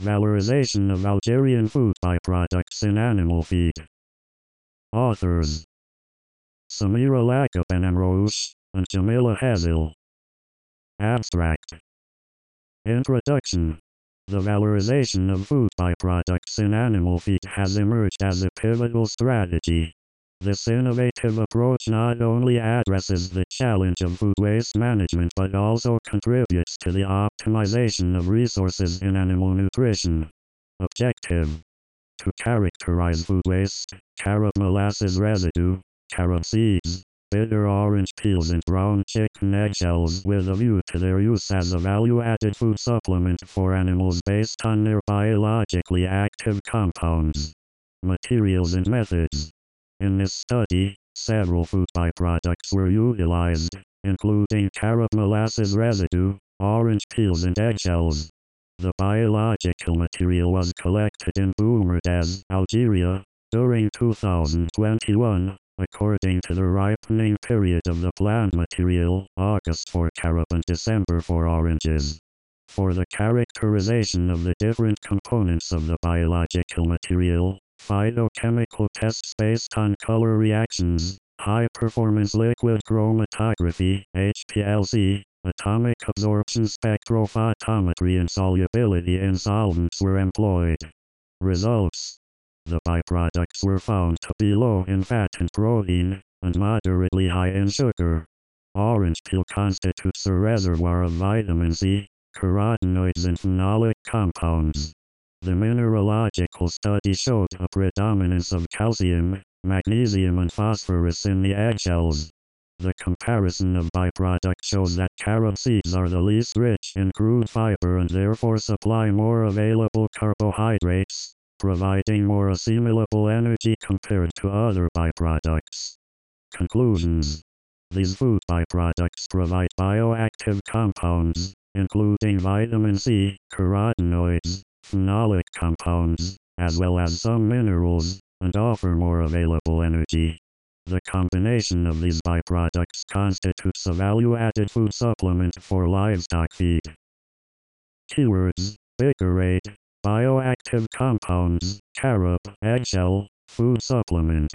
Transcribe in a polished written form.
Valorization of Algerian food byproducts in animal feed. Authors: Samira Laqab Benamrouche and Jamila Hazil. Abstract. Introduction. The valorization of food byproducts in animal feed has emerged as a pivotal strategy. This innovative approach not only addresses the challenge of food waste management but also contributes to the optimization of resources in animal nutrition. Objective: to characterize food waste, carob molasses residue, carob seeds, bitter orange peels and brown chicken eggshells with a view to their use as a value-added food supplement for animals based on their biologically active compounds. Materials and methods. In this study, several food byproducts were utilized, including carob molasses residue, orange peels and eggshells. The biological material was collected in Boumerdaz, Algeria, during 2021, according to the ripening period of the plant material, August for carob and December for oranges. For the characterization of the different components of the biological material, phytochemical tests based on color reactions, high-performance liquid chromatography, HPLC, atomic absorption spectrophotometry and solubility in solvents were employed. Results: the byproducts were found to be low in fat and protein, and moderately high in sugar. Orange peel constitutes a reservoir of vitamin C, carotenoids and phenolic compounds. The mineralogical study showed a predominance of calcium, magnesium and phosphorus in the eggshells. The comparison of byproducts shows that carob seeds are the least rich in crude fiber and therefore supply more available carbohydrates, providing more assimilable energy compared to other byproducts. Conclusions: these food byproducts provide bioactive compounds, including vitamin C, carotenoids, phenolic compounds, as well as some minerals, and offer more available energy. The combination of these byproducts constitutes a value-added food supplement for livestock feed. Keywords: bigarade, bioactive compounds, carob, eggshell, food supplement.